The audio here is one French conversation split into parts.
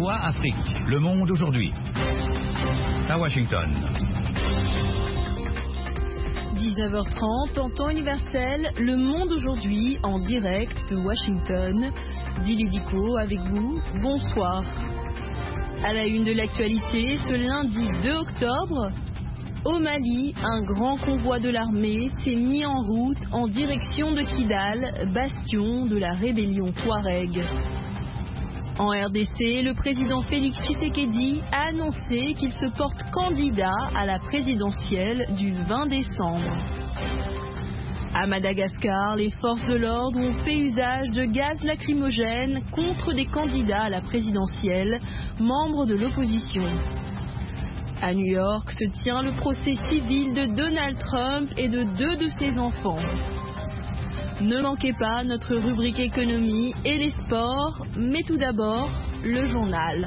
VOA Afrique, Le Monde aujourd'hui. À Washington. 19h30 en temps universel, Le Monde aujourd'hui en direct de Washington. Dili Diko avec vous, bonsoir. À la une de l'actualité, ce lundi 2 octobre, au Mali, un grand convoi de l'armée s'est mis en route en direction de Kidal, bastion de la rébellion Touareg. En RDC, le président Félix Tshisekedi a annoncé qu'il se porte candidat à la présidentielle du 20 décembre. À Madagascar, les forces de l'ordre ont fait usage de gaz lacrymogène contre des candidats à la présidentielle, membres de l'opposition. À New York se tient le procès civil de Donald Trump et de 2 de ses enfants. Ne manquez pas notre rubrique économie et les sports, mais tout d'abord, le journal.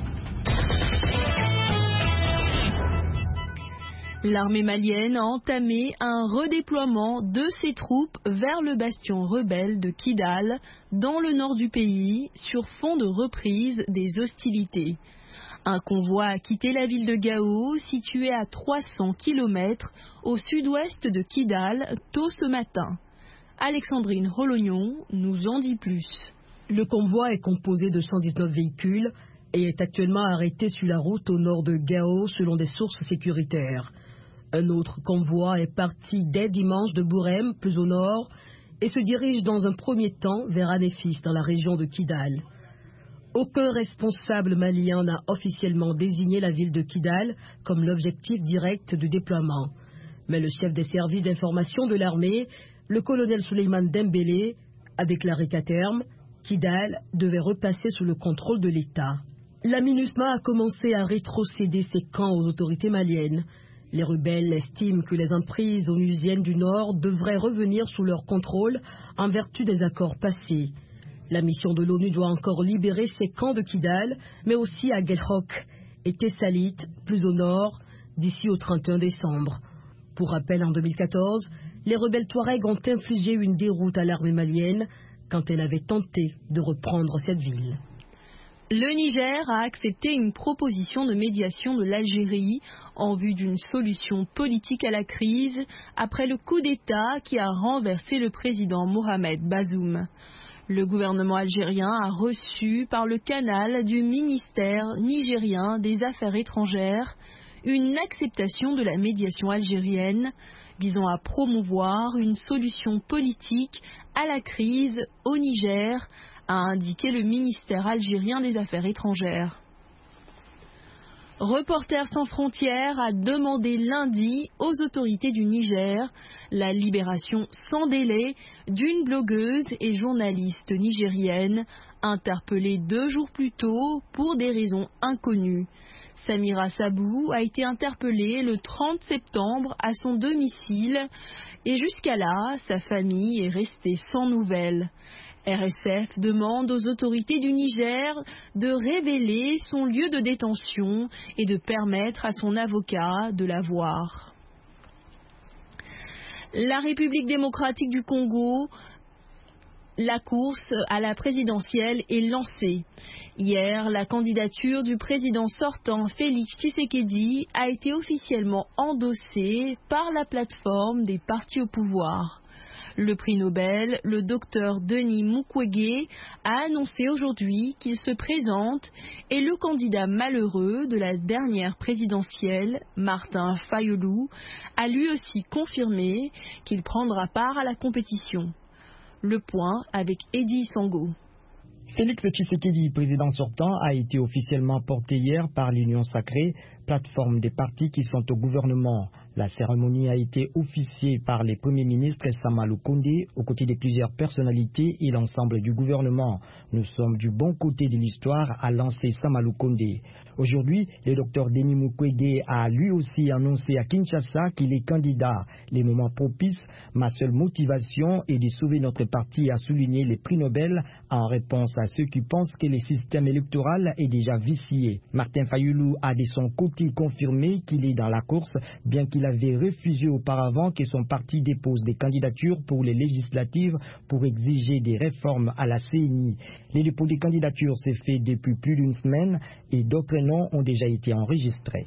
L'armée malienne a entamé un redéploiement de ses troupes vers le bastion rebelle de Kidal, dans le nord du pays, sur fond de reprise des hostilités. Un convoi a quitté la ville de Gao, située à 300 km au sud-ouest de Kidal, tôt ce matin. Alexandrine Rolognon nous en dit plus. Le convoi est composé de 119 véhicules et est actuellement arrêté sur la route au nord de Gao selon des sources sécuritaires. Un autre convoi est parti dès dimanche de Bourem, plus au nord, et se dirige dans un premier temps vers Anéfis dans la région de Kidal. Aucun responsable malien n'a officiellement désigné la ville de Kidal comme l'objectif direct du déploiement. Mais le chef des services d'information de l'armée, le colonel Souleymane Dembélé, a déclaré qu'à terme, Kidal devait repasser sous le contrôle de l'État. La MINUSMA a commencé à rétrocéder ses camps aux autorités maliennes. Les rebelles estiment que les emprises onusiennes du Nord devraient revenir sous leur contrôle en vertu des accords passés. La mission de l'ONU doit encore libérer ses camps de Kidal, mais aussi à Guelhok et Tessalit, plus au nord, d'ici au 31 décembre. Pour rappel, en 2014, les rebelles Touaregs ont infligé une déroute à l'armée malienne quand elle avait tenté de reprendre cette ville. Le Niger a accepté une proposition de médiation de l'Algérie en vue d'une solution politique à la crise après le coup d'État qui a renversé le président Mohamed Bazoum. Le gouvernement algérien a reçu par le canal du ministère nigérien des Affaires étrangères une acceptation de la médiation algérienne visant à promouvoir une solution politique à la crise au Niger, a indiqué le ministère algérien des Affaires étrangères. Reporters sans frontières a demandé lundi aux autorités du Niger la libération sans délai d'une blogueuse et journaliste nigérienne interpellée 2 jours plus tôt pour des raisons inconnues. Samira Sabou a été interpellée le 30 septembre à son domicile et jusqu'à là, sa famille est restée sans nouvelles. RSF demande aux autorités du Niger de révéler son lieu de détention et de permettre à son avocat de la voir. La République démocratique du Congo, la course à la présidentielle est lancée. Hier, la candidature du président sortant Félix Tshisekedi a été officiellement endossée par la plateforme des partis au pouvoir. Le prix Nobel, le docteur Denis Mukwege, a annoncé aujourd'hui qu'il se présente et le candidat malheureux de la dernière présidentielle, Martin Fayulu, a lui aussi confirmé qu'il prendra part à la compétition. Le point avec Eddy Sango. Félix Tshisekedi, président sortant, a été officiellement porté hier par l'Union Sacrée, plateforme des partis qui sont au gouvernement. La cérémonie a été officiée par les premiers ministres Sama Lukonde, aux côtés de plusieurs personnalités et l'ensemble du gouvernement. Nous sommes du bon côté de l'histoire, a lancé Sama Lukonde. Aujourd'hui, le docteur Denis Mukwege a lui aussi annoncé à Kinshasa qu'il est candidat. Les moments propices, ma seule motivation est de sauver notre parti, a souligné les prix Nobel en réponse à ceux qui pensent que le système électoral est déjà vicié. Martin Fayulu a de son côté confirmé qu'il est dans la course, bien qu'il il avait refusé auparavant que son parti dépose des candidatures pour les législatives pour exiger des réformes à la CENI. Le dépôt des candidatures s'est fait depuis plus d'une semaine et d'autres noms ont déjà été enregistrés.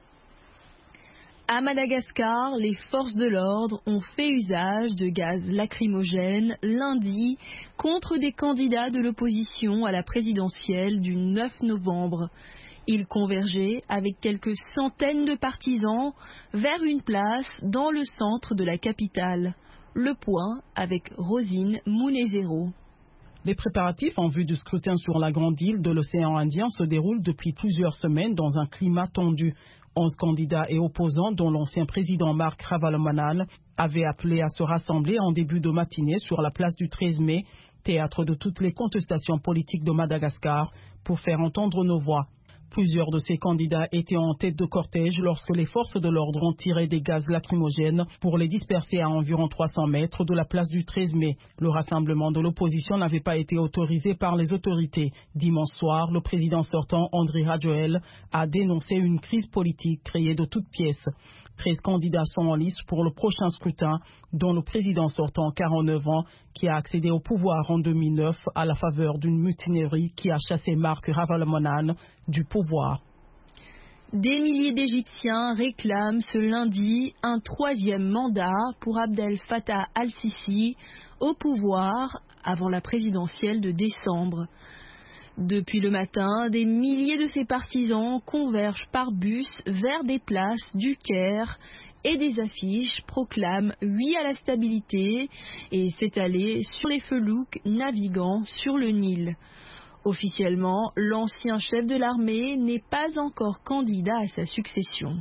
À Madagascar, les forces de l'ordre ont fait usage de gaz lacrymogène lundi contre des candidats de l'opposition à la présidentielle du 9 novembre. Ils convergeaient avec quelques centaines de partisans vers une place dans le centre de la capitale. Le point avec Rosine Mounezero. Les préparatifs en vue du scrutin sur la grande île de l'océan Indien se déroulent depuis plusieurs semaines dans un climat tendu. 11 candidats et opposants, dont l'ancien président Marc Ravalomanana, avaient appelé à se rassembler en début de matinée sur la place du 13 mai, théâtre de toutes les contestations politiques de Madagascar, pour faire entendre nos voix. Plusieurs de ces candidats étaient en tête de cortège lorsque les forces de l'ordre ont tiré des gaz lacrymogènes pour les disperser à environ 300 mètres de la place du 13 mai. Le rassemblement de l'opposition n'avait pas été autorisé par les autorités. Dimanche soir, le président sortant, Andry Rajoelina, a dénoncé une crise politique créée de toutes pièces. 13 candidats sont en lice pour le prochain scrutin, dont le président sortant, 49 ans, qui a accédé au pouvoir en 2009 à la faveur d'une mutinerie qui a chassé Marc Ravalomanana du pouvoir. Des milliers d'Égyptiens réclament ce lundi un troisième mandat pour Abdel Fattah al-Sisi au pouvoir avant la présidentielle de décembre. Depuis le matin, des milliers de ses partisans convergent par bus vers des places du Caire et des affiches proclament « Oui à la stabilité » et s'étaler sur les felouks naviguant sur le Nil. Officiellement, l'ancien chef de l'armée n'est pas encore candidat à sa succession.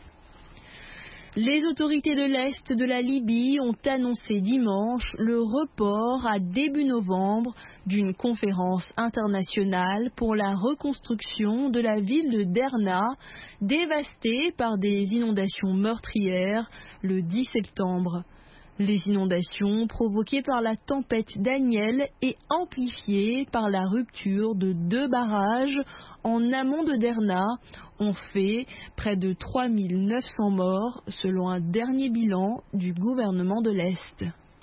Les autorités de l'Est de la Libye ont annoncé dimanche le report à début novembre d'une conférence internationale pour la reconstruction de la ville de Derna, dévastée par des inondations meurtrières le 10 septembre. Les inondations provoquées par la tempête Daniel et amplifiées par la rupture de 2 barrages en amont de Derna ont fait près de 3900 morts selon un dernier bilan du gouvernement de l'Est.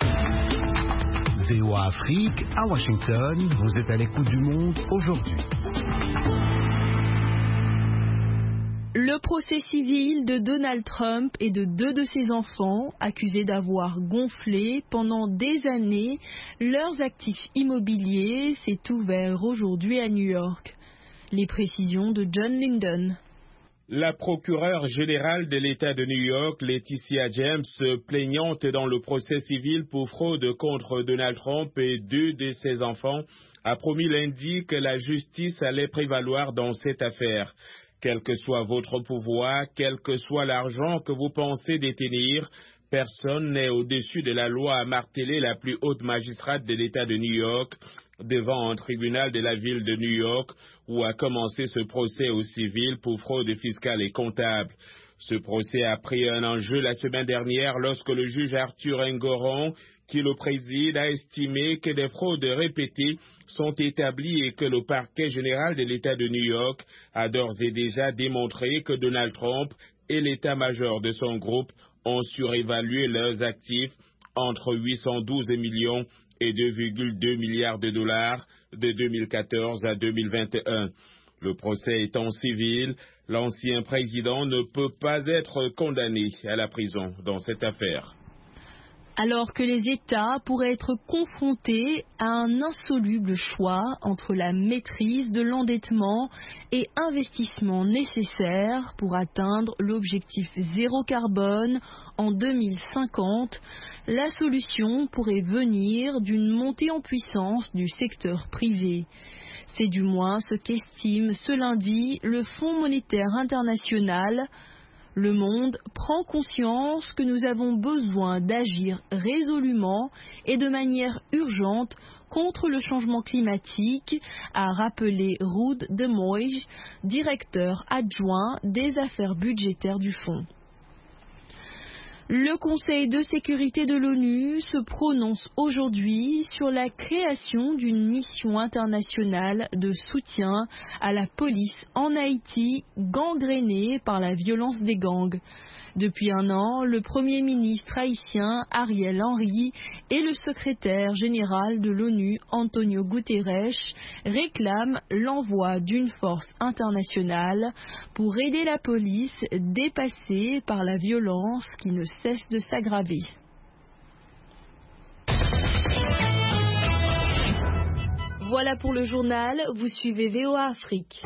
VOA Afrique, à Washington, vous êtes à l'écoute du monde aujourd'hui. Le procès civil de Donald Trump et de 2 de ses enfants, accusés d'avoir gonflé pendant des années leurs actifs immobiliers, s'est ouvert aujourd'hui à New York. Les précisions de John Linden. La procureure générale de l'État de New York, Laetitia James, plaignante dans le procès civil pour fraude contre Donald Trump et 2 de ses enfants, a promis lundi que la justice allait prévaloir dans cette affaire. Quel que soit votre pouvoir, quel que soit l'argent que vous pensez détenir, personne n'est au-dessus de la loi, a martelé la plus haute magistrate de l'État de New York devant un tribunal de la ville de New York où a commencé ce procès au civil pour fraude fiscale et comptable. Ce procès a pris un enjeu la semaine dernière lorsque le juge Arthur Engoron, qui le préside, a estimé que des fraudes répétées sont établies et que le parquet général de l'État de New York a d'ores et déjà démontré que Donald Trump et l'état-major de son groupe ont surévalué leurs actifs entre 812 millions et 2,2 milliards de dollars de 2014 à 2021. Le procès étant civil, l'ancien président ne peut pas être condamné à la prison dans cette affaire. Alors que les États pourraient être confrontés à un insoluble choix entre la maîtrise de l'endettement et investissement nécessaires pour atteindre l'objectif zéro carbone en 2050, la solution pourrait venir d'une montée en puissance du secteur privé. C'est du moins ce qu'estime ce lundi le Fonds monétaire international. Le monde prend conscience que nous avons besoin d'agir résolument et de manière urgente contre le changement climatique, a rappelé Ruud de Mooij, directeur adjoint des affaires budgétaires du fonds. Le Conseil de sécurité de l'ONU se prononce aujourd'hui sur la création d'une mission internationale de soutien à la police en Haïti, gangrénée par la violence des gangs. Depuis un an, le Premier ministre haïtien Ariel Henry et le secrétaire général de l'ONU Antonio Guterres réclament l'envoi d'une force internationale pour aider la police dépassée par la violence qui ne cesse de s'aggraver. Voilà pour le journal, vous suivez VOA Afrique.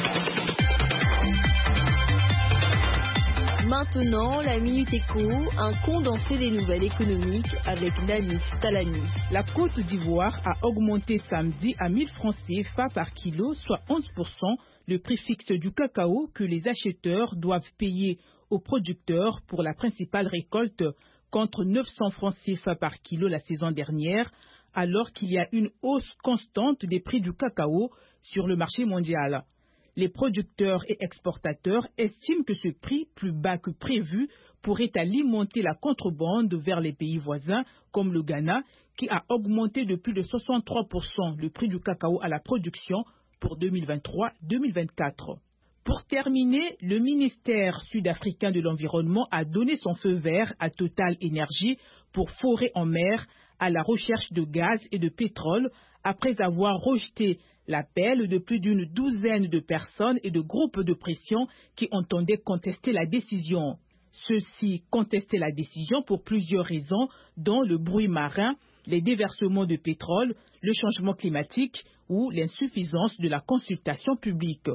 Maintenant, la Minute Éco, un condensé des nouvelles économiques avec Nanis Talani. La Côte d'Ivoire a augmenté samedi à 1000 francs CFA par kilo, soit 11%, le prix fixe du cacao que les acheteurs doivent payer aux producteurs pour la principale récolte, contre 900 francs CFA par kilo la saison dernière, alors qu'il y a une hausse constante des prix du cacao sur le marché mondial. Les producteurs et exportateurs estiment que ce prix plus bas que prévu pourrait alimenter la contrebande vers les pays voisins comme le Ghana, qui a augmenté de plus de 63% le prix du cacao à la production pour 2023-2024. Pour terminer, le ministère sud-africain de l'Environnement a donné son feu vert à Total Energy pour forer en mer à la recherche de gaz et de pétrole après avoir rejeté l'appel de plus d'une douzaine de personnes et de groupes de pression qui entendaient contester la décision. Ceux-ci contestaient la décision pour plusieurs raisons, dont le bruit marin, les déversements de pétrole, le changement climatique ou l'insuffisance de la consultation publique.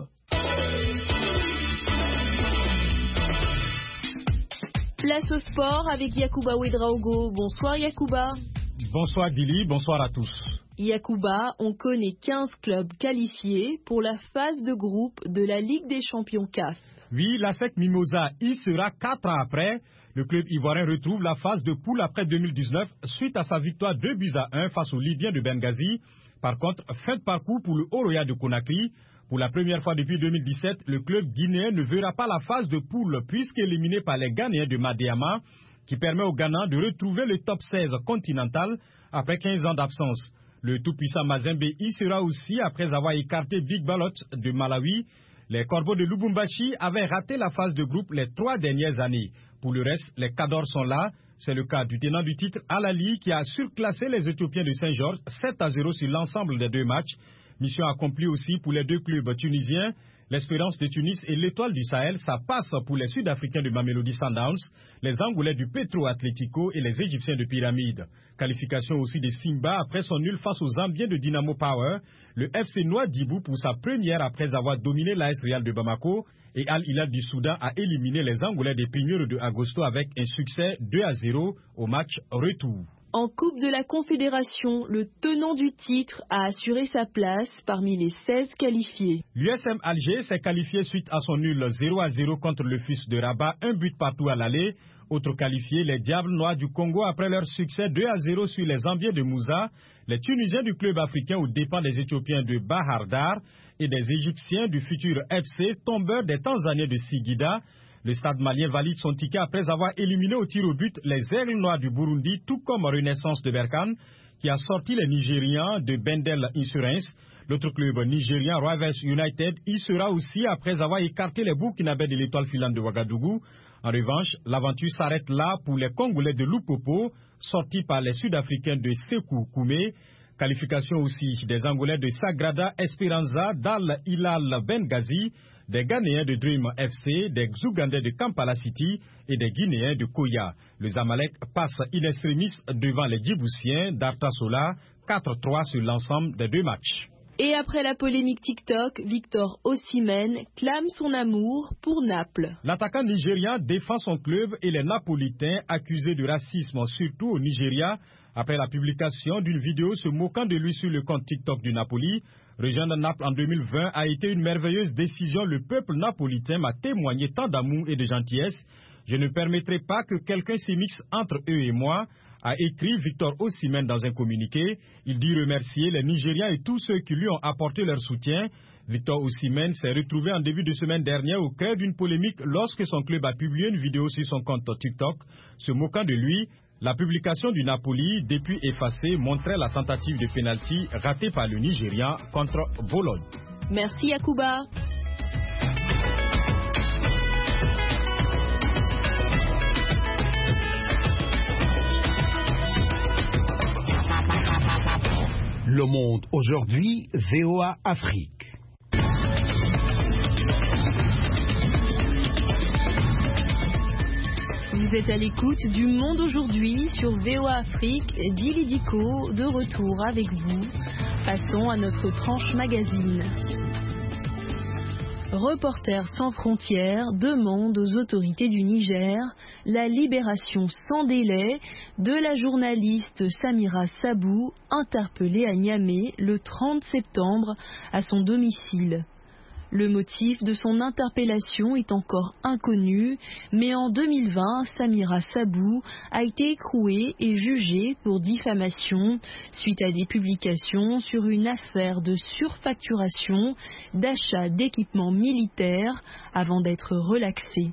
Place au sport avec Yacouba Ouedraogo. Bonsoir Yacouba. Bonsoir Billy, bonsoir à tous. Yacouba, on connaît 15 clubs qualifiés pour la phase de groupe de la Ligue des champions CAF. Oui, l'ASEC Mimosa y sera 4 ans après. Le club ivoirien retrouve la phase de poule après 2019 suite à sa victoire 2-1 face aux Libyens de Benghazi. Par contre, fin de parcours pour le Haut Royal de Conakry. Pour la première fois depuis 2017, le club guinéen ne verra pas la phase de poule puisqu'éliminé par les Ghanéens de Madiama, qui permet aux Ghana de retrouver le top 16 continental après 15 ans d'absence. Le tout-puissant Mazembe y sera aussi après avoir écarté Big Balot de Malawi. Les Corbeaux de Lubumbashi avaient raté la phase de groupe les 3 dernières années. Pour le reste, les Cadors sont là. C'est le cas du tenant du titre Al-Ali qui a surclassé les Éthiopiens de Saint-Georges 7-0 sur l'ensemble des 2 matchs. Mission accomplie aussi pour les 2 clubs tunisiens. L'Espérance de Tunis et l'Étoile du Sahel, ça passe pour les Sud-Africains de Mamelodi Sundowns, les Angolais du Petro Atlético et les Égyptiens de Pyramide. Qualification aussi de Simba après son nul face aux Zambiens de Dynamo Power. Le FC Nouadhibou pour sa première après avoir dominé l'AS Real de Bamako. Et Al Hilal du Soudan a éliminé les Angolais des Pignols de Agosto avec un succès 2-0 au match retour. En Coupe de la Confédération, le tenant du titre a assuré sa place parmi les 16 qualifiés. L'USM Alger s'est qualifié suite à son nul 0-0 contre le FUS de Rabat, un but partout à l'aller. Autres qualifiés, les Diables Noirs du Congo après leur succès 2-0 sur les Zambiens de Moussa, les Tunisiens du club africain aux dépens des Éthiopiens de Bahar Dar et des Égyptiens du futur FC, tombeurs des Tanzaniens de Sigida. Le Stade malien valide son ticket après avoir éliminé au tir au but les Aigles Noirs du Burundi, tout comme Renaissance de Berkane, qui a sorti les Nigérians de Bendel Insurance. L'autre club nigérien, Rivers United, y sera aussi après avoir écarté les Burkinabés de l'Étoile filante de Ouagadougou. En revanche, l'aventure s'arrête là pour les Congolais de Lupopo, sortis par les Sud-Africains de Sekou Koumé. Qualification aussi des Angolais de Sagrada Esperanza, d'Al Hilal Benghazi, des Ghanéens de Dream FC, des Ougandais de Kampala City et des Guinéens de Koya. Le Zamalek passe in extremis devant les Djiboutiens d'Artasola, 4-3 sur l'ensemble des 2 matchs. Et après la polémique TikTok, Victor Osimhen clame son amour pour Naples. L'attaquant nigérien défend son club et les Napolitains accusés de racisme, surtout au Nigeria, après la publication d'une vidéo se moquant de lui sur le compte TikTok du Napoli. Rejoindre Naples en 2020 a été une merveilleuse décision. Le peuple napolitain m'a témoigné tant d'amour et de gentillesse. Je ne permettrai pas que quelqu'un s'immisce entre eux et moi, a écrit Victor Osimhen dans un communiqué. Il dit remercier les Nigériens et tous ceux qui lui ont apporté leur soutien. Victor Osimhen s'est retrouvé en début de semaine dernière au cœur d'une polémique lorsque son club a publié une vidéo sur son compte TikTok se moquant de lui. La publication du Napoli, depuis effacée, montrait la tentative de pénalty ratée par le Nigérian contre Bologne. Merci Yacouba. Le Monde aujourd'hui, VOA Afrique. Vous êtes à l'écoute du Monde aujourd'hui sur VOA Afrique. Dili Diko de retour avec vous. Passons à notre tranche magazine. Reporters sans frontières demande aux autorités du Niger la libération sans délai de la journaliste Samira Sabou, interpellée à Niamey le 30 septembre à son domicile. Le motif de son interpellation est encore inconnu, mais en 2020, Samira Sabou a été écrouée et jugée pour diffamation suite à des publications sur une affaire de surfacturation d'achat d'équipements militaires avant d'être relaxée.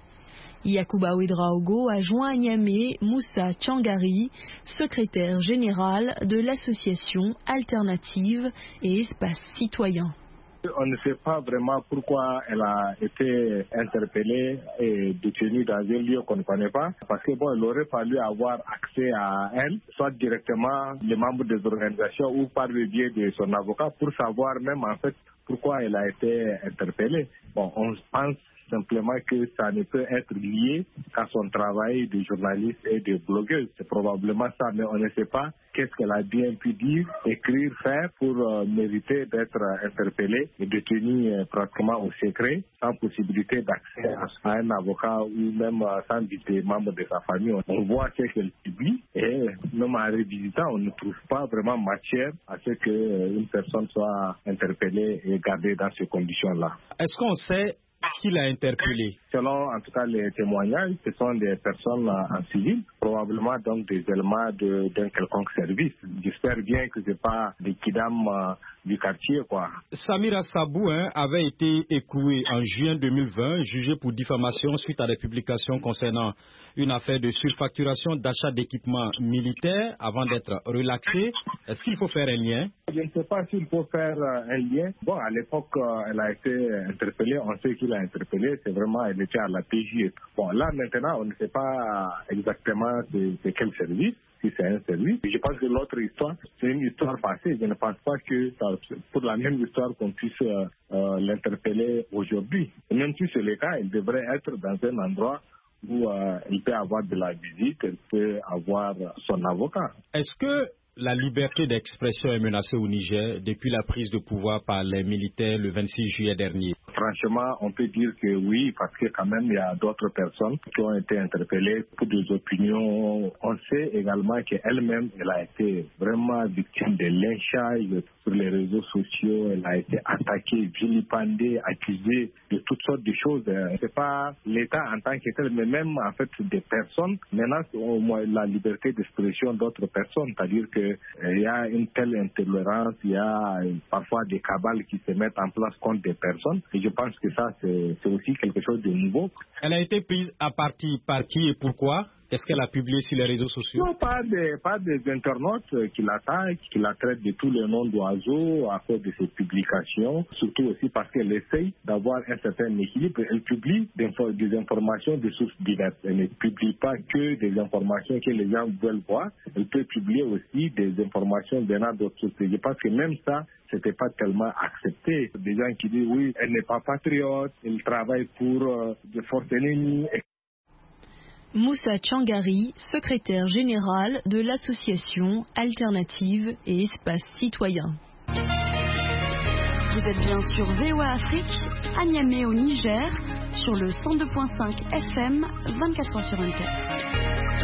Yacouba Ouedraogo a joint à Niamey Moussa Tchangari, secrétaire général de l'association Alternative et Espace Citoyen. On ne sait pas vraiment pourquoi elle a été interpellée et détenue dans un lieu qu'on ne connaît pas. Parce que il aurait fallu avoir accès à elle, soit directement les membres des organisations ou par le biais de son avocat pour savoir même en fait pourquoi elle a été interpellée. On pense simplement que ça ne peut être lié qu'à son travail de journaliste et de blogueuse. C'est probablement ça, mais on ne sait pas qu'est-ce qu'elle a bien pu dire, écrire, faire pour mériter d'être interpellée et détenue pratiquement au secret, sans possibilité d'accès à un avocat ou même sans des membres de sa famille. On voit ce qu'elle publie et même en revisitant, on ne trouve pas vraiment matière à ce qu'une personne soit interpellée et gardée dans ces conditions-là. Est-ce qu'on sait qui l'a interpellé? Selon en tout cas les témoignages, ce sont des personnes en civil, probablement donc des éléments d'un quelconque service. J'espère bien que ce n'est pas des kidams du quartier, quoi. Samira Sabou avait été écrouée en juin 2020, jugée pour diffamation suite à des publications concernant une affaire de surfacturation d'achat d'équipements militaires avant d'être relaxée. Est-ce qu'il faut faire un lien? Je ne sais pas s'il faut faire un lien. À l'époque, elle a été interpellée. On sait qui l'a interpellée. C'est vraiment, elle était à la PJ. Là, maintenant, on ne sait pas exactement c'est quel service. Si c'est un service. Je pense que l'autre histoire, c'est une histoire passée. Je ne pense pas que pour la même histoire qu'on puisse l'interpeller aujourd'hui. Et même si c'est le cas, elle devrait être dans un endroit où il peut avoir de la visite, elle peut avoir son avocat. Est-ce que la liberté d'expression est menacée au Niger depuis la prise de pouvoir par les militaires le 26 juillet dernier? Franchement, on peut dire que oui, parce que quand même, il y a d'autres personnes qui ont été interpellées pour des opinions. On sait également qu'elle-même, elle a été vraiment victime de lynchage sur les réseaux sociaux. Elle a été attaquée, vilipendée, accusée de toutes sortes de choses. C'est pas l'État en tant que tel, mais même en fait des personnes menacent au moins la liberté d'expression d'autres personnes. C'est-à-dire que il y a une telle intolérance, il y a parfois des cabales qui se mettent en place contre des personnes. Et je pense que ça, c'est aussi quelque chose de nouveau. Elle a été prise à partie par qui et pourquoi? Qu'est-ce qu'elle a publié sur les réseaux sociaux? Non, pas des internautes qui l'attaquent, qui la traitent de tous les noms d'oiseaux à cause de ses publications, surtout aussi parce qu'elle essaye d'avoir un certain équilibre. Elle publie des informations de sources diverses. Elle ne publie pas que des informations que les gens veulent voir. Elle peut publier aussi des informations venant d'autres sources. Je pense que même ça, c'était pas tellement accepté. Des gens qui disent oui, elle n'est pas patriote, elle travaille pour des forces ennemies. Moussa Tchangari, secrétaire général de l'association Alternative et Espace Citoyen. Vous êtes bien sur VOA Afrique, à Niamey au Niger, sur le 102.5 FM, 24h/24.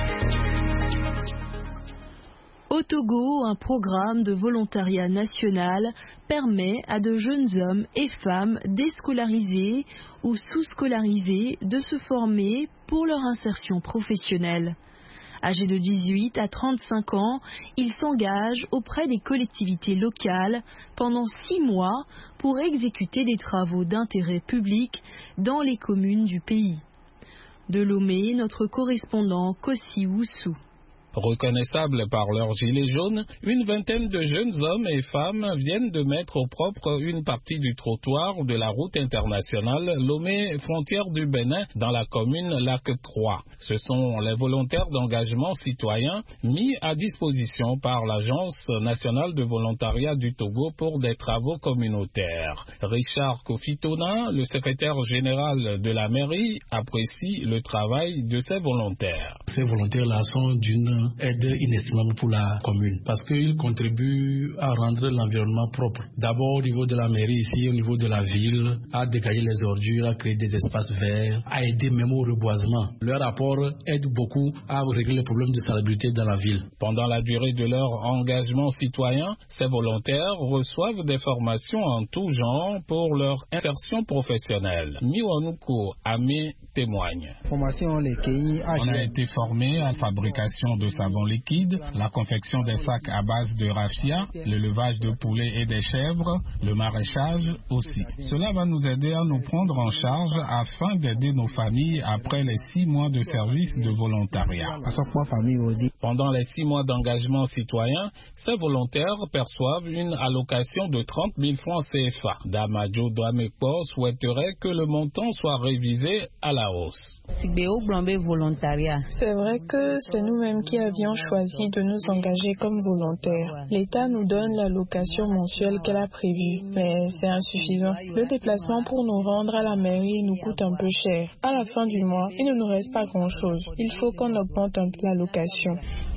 Au Togo, un programme de volontariat national permet à de jeunes hommes et femmes déscolarisés ou sous-scolarisés de se former pour leur insertion professionnelle. Âgés de 18 à 35 ans, ils s'engagent auprès des collectivités locales pendant 6 mois pour exécuter des travaux d'intérêt public dans les communes du pays. De Lomé, notre correspondant Kossi Oussou. Reconnaissables par leurs gilets jaunes, une vingtaine de jeunes hommes et femmes viennent de mettre au propre une partie du trottoir de la route internationale Lomé, frontière du Bénin, dans la commune Lac 3. Ce sont les volontaires d'engagement citoyen mis à disposition par l'Agence nationale de volontariat du Togo pour des travaux communautaires. Richard Kofitona, le secrétaire général de la mairie, apprécie le travail de ces volontaires. Ces volontaires-là sont d'une aide inestimable pour la commune parce qu'ils contribuent à rendre l'environnement propre. D'abord au niveau de la mairie ici, au niveau de la ville, à dégager les ordures, à créer des espaces verts, à aider même au reboisement. Leur apport aide beaucoup à régler les problèmes de salubrité dans la ville. Pendant la durée de leur engagement citoyen, ces volontaires reçoivent des formations en tout genre pour leur insertion professionnelle. Miwanuko Amé témoigne. On a été formé à la fabrication de savon liquide, la confection des sacs à base de raffia, l'élevage de poulets et des chèvres, le maraîchage aussi. Cela va nous aider à nous prendre en charge afin d'aider nos familles après les 6 mois de service de volontariat. Pendant les 6 mois d'engagement citoyen, ces volontaires perçoivent une allocation de 30 000 francs CFA. Damajo Douamekpo souhaiterait que le montant soit révisé à la hausse. C'est vrai que c'est nous-mêmes qui avions choisi de nous engager comme volontaires. L'État nous donne l'allocation mensuelle qu'elle a prévue, mais c'est insuffisant. Le déplacement pour nous rendre à la mairie nous coûte un peu cher. À la fin du mois, il ne nous reste pas grand-chose. Il faut qu'on augmente un peu l'allocation.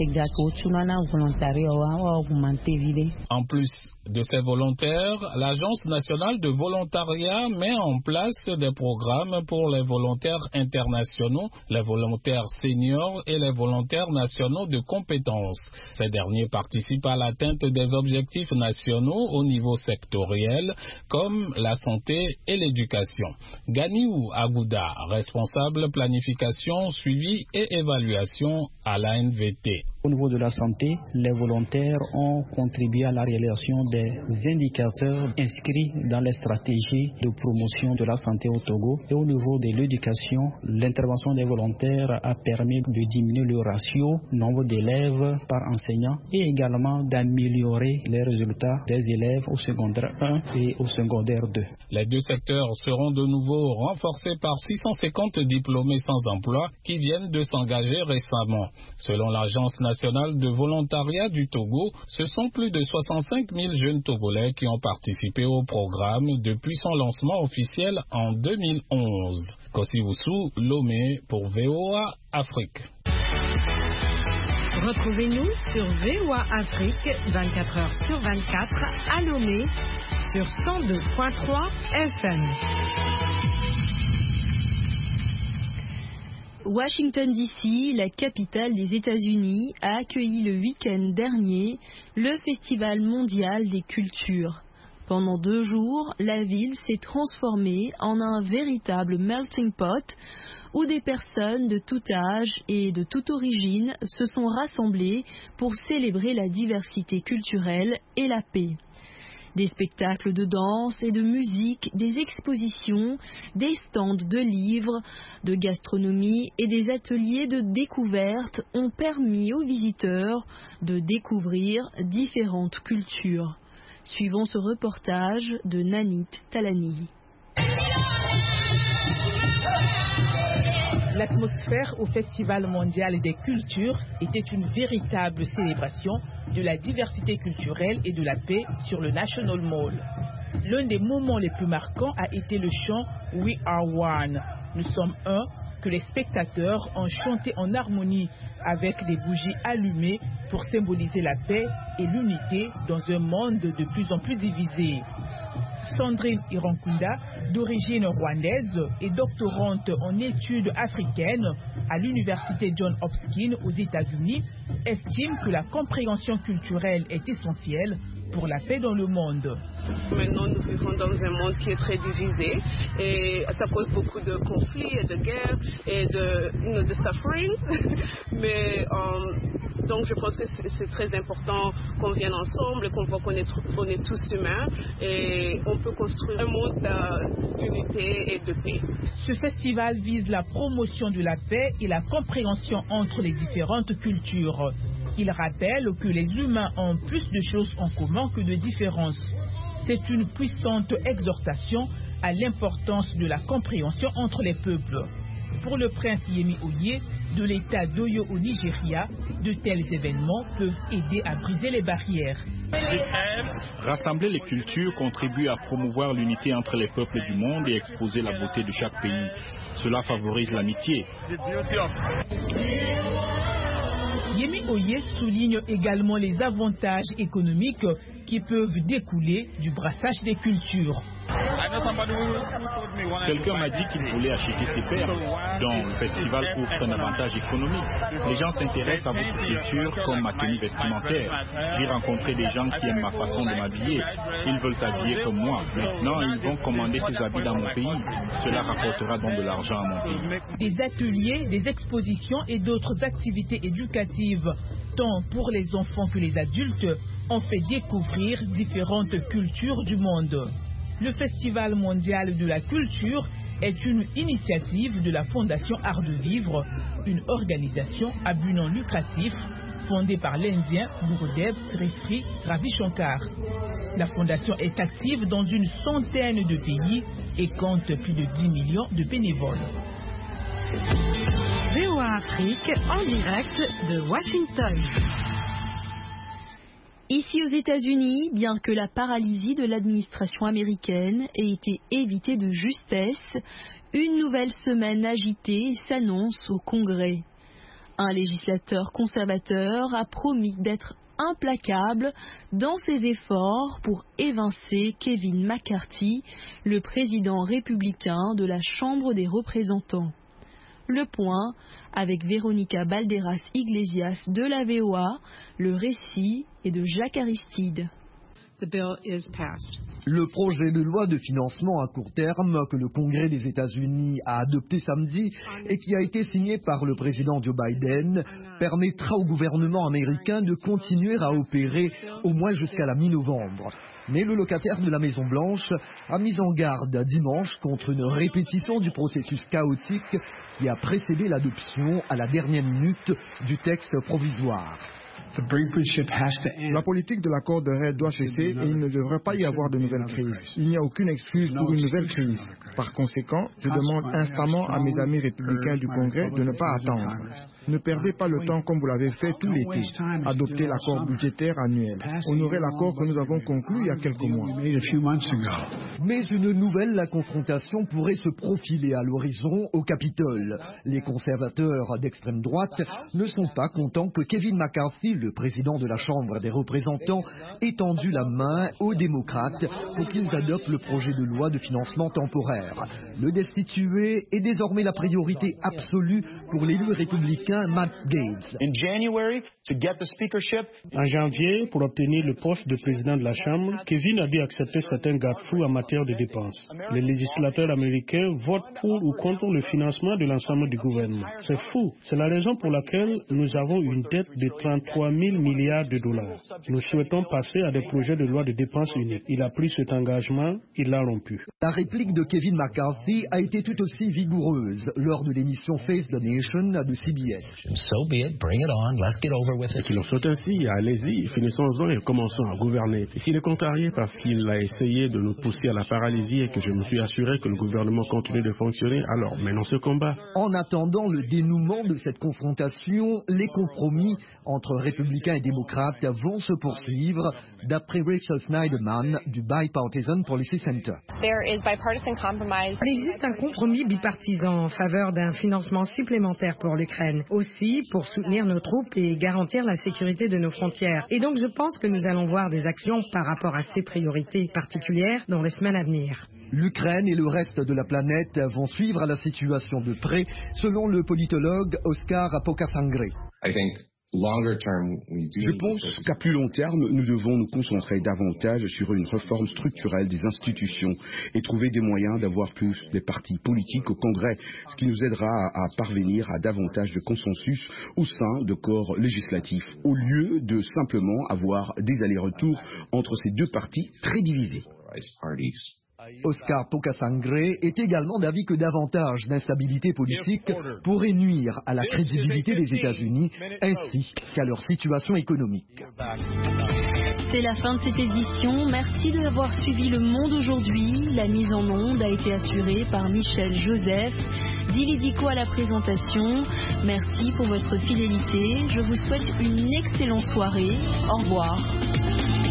En plus de ces volontaires, l'Agence nationale de volontariat met en place des programmes pour les volontaires internationaux, les volontaires seniors et les volontaires nationaux de compétences. Ces derniers participent à l'atteinte des objectifs nationaux au niveau sectoriel, comme la santé et l'éducation. Ganiou Agouda, responsable planification, suivi et évaluation à l'ANVT. Au niveau de la santé, les volontaires ont contribué à la réalisation des indicateurs inscrits dans les stratégies de promotion de la santé au Togo. Et au niveau de l'éducation, l'intervention des volontaires a permis de diminuer le ratio nombre d'élèves par enseignant et également d'améliorer les résultats des élèves au secondaire 1 et au secondaire 2. Les deux secteurs seront de nouveau renforcés par 650 diplômés sans emploi qui viennent de s'engager récemment. Selon l'Agence nationale de volontariat du Togo, ce sont plus de 65 000 jeunes Togolais qui ont participé au programme depuis son lancement officiel en 2011. Kosiwusu, Lomé pour VOA Afrique. Retrouvez-nous sur VOA Afrique 24h/24 à Lomé sur 102.3 FM. Washington DC, la capitale des États-Unis, a accueilli le week-end dernier le Festival mondial des cultures. Pendant 2 jours, la ville s'est transformée en un véritable melting pot où des personnes de tout âge et de toute origine se sont rassemblées pour célébrer la diversité culturelle et la paix. Des spectacles de danse et de musique, des expositions, des stands de livres, de gastronomie et des ateliers de découverte ont permis aux visiteurs de découvrir différentes cultures. Suivons ce reportage de Nanit Talani. L'atmosphère au Festival mondial des cultures était une véritable célébration de la diversité culturelle et de la paix sur le National Mall. L'un des moments les plus marquants a été le chant We Are One. Nous sommes un, que les spectateurs ont chanté en harmonie avec des bougies allumées pour symboliser la paix et l'unité dans un monde de plus en plus divisé. Sandrine Irankunda, d'origine rwandaise et doctorante en études africaines à l'université Johns Hopkins aux États-Unis, estime que la compréhension culturelle est essentielle pour la paix dans le monde. Maintenant, nous vivons dans un monde qui est très divisé et ça cause beaucoup de conflits et de guerres et de sufferings. Mais donc je pense que c'est très important qu'on vienne ensemble et qu'on voit qu'on est tous humains et on peut construire un monde d'unité et de paix. Ce festival vise la promotion de la paix et la compréhension entre les différentes cultures. Il rappelle que les humains ont plus de choses en commun que de différences. C'est une puissante exhortation à l'importance de la compréhension entre les peuples. Pour le prince Yemi Oye, de l'État d'Oyo au Nigeria, de tels événements peuvent aider à briser les barrières. Rassembler les cultures contribue à promouvoir l'unité entre les peuples du monde et exposer la beauté de chaque pays. Cela favorise l'amitié. Yemi Oye souligne également les avantages économiques qui peuvent découler du brassage des cultures. Quelqu'un m'a dit qu'il voulait acheter ses perles, donc le festival offre un avantage économique. Les gens s'intéressent à votre culture comme ma tenue vestimentaire. J'ai rencontré des gens qui aiment ma façon de m'habiller. Ils veulent s'habiller comme moi. Maintenant, ils vont commander ces habits dans mon pays. Cela rapportera donc de l'argent à mon pays. Des ateliers, des expositions et d'autres activités éducatives, tant pour les enfants que les adultes, ont fait découvrir différentes cultures du monde. Le Festival mondial de la culture est une initiative de la Fondation Art de Vivre, une organisation à but non lucratif fondée par l'Indien Gurudev Sri Ravi Shankar. La fondation est active dans une centaine de pays et compte plus de 10 millions de bénévoles. VOA Afrique en direct de Washington. Ici aux États-Unis, bien que la paralysie de l'administration américaine ait été évitée de justesse, une nouvelle semaine agitée s'annonce au Congrès. Un législateur conservateur a promis d'être implacable dans ses efforts pour évincer Kevin McCarthy, le président républicain de la Chambre des représentants. Le point avec Véronica Balderas Iglesias de la VOA, le récit est de Jacques Aristide. Le projet de loi de financement à court terme que le Congrès des États-Unis a adopté samedi et qui a été signé par le président Joe Biden permettra au gouvernement américain de continuer à opérer au moins jusqu'à la mi-novembre. Mais le locataire de la Maison-Blanche a mis en garde dimanche contre une répétition du processus chaotique qui a précédé l'adoption à la dernière minute du texte provisoire. La politique de la corde raide doit cesser et il ne devrait pas y avoir de nouvelles crises. Il n'y a aucune excuse pour une nouvelle crise. Par conséquent, je demande instamment à mes amis républicains du Congrès de ne pas attendre. Ne perdez pas le temps comme vous l'avez fait tout l'été. Adoptez l'accord budgétaire annuel. Honorez l'accord que nous avons conclu il y a quelques mois. Mais une nouvelle confrontation pourrait se profiler à l'horizon au Capitole. Les conservateurs d'extrême droite ne sont pas contents que Kevin McCarthy, le président de la Chambre des représentants, ait tendu la main aux démocrates pour qu'ils adoptent le projet de loi de financement temporaire. Le destituer est désormais la priorité absolue pour l'élu républicain Matt Gaetz. En janvier, pour obtenir le poste de président de la Chambre, Kevin a dû accepter certains garde-fous en matière de dépenses. Les législateurs américains votent pour ou contre le financement de l'ensemble du gouvernement. C'est fou. C'est la raison pour laquelle nous avons une dette de 33 000 milliards de dollars. Nous souhaitons passer à des projets de loi de dépenses uniques. Il a pris cet engagement, il l'a rompu. La réplique de Kevin McCarthy a été tout aussi vigoureuse lors de l'émission Face the Nation de CBS. So be it, bring it on, let's get over with it. S'il en soit ainsi, allez-y, finissons-en et commençons à gouverner. Et s'il est contrarié parce qu'il a essayé de nous pousser à la paralysie et que je me suis assuré que le gouvernement continue de fonctionner, alors menons ce combat. En attendant le dénouement de cette confrontation, les compromis entre républicains et démocrates vont se poursuivre, d'après Rachel Snyderman du Bipartisan Policy Center. Il existe un compromis bipartisan en faveur d'un financement supplémentaire pour l'Ukraine, aussi pour soutenir nos troupes et garantir la sécurité de nos frontières. Et donc je pense que nous allons voir des actions par rapport à ces priorités particulières dans les semaines à venir. L'Ukraine et le reste de la planète vont suivre la situation de près, selon le politologue Oscar Pocasangre. Je pense qu'à plus long terme, nous devons nous concentrer davantage sur une réforme structurelle des institutions et trouver des moyens d'avoir plus de partis politiques au Congrès, ce qui nous aidera à parvenir à davantage de consensus au sein de corps législatifs, au lieu de simplement avoir des allers-retours entre ces deux partis très divisés. Oscar Pocasangre est également d'avis que davantage d'instabilité politique pourrait nuire à la crédibilité des États-Unis ainsi qu'à leur situation économique. C'est la fin de cette édition. Merci de l'avoir suivi. Le Monde aujourd'hui. La mise en onde a été assurée par Michel Joseph. Dili Diko à la présentation. Merci pour votre fidélité. Je vous souhaite une excellente soirée. Au revoir.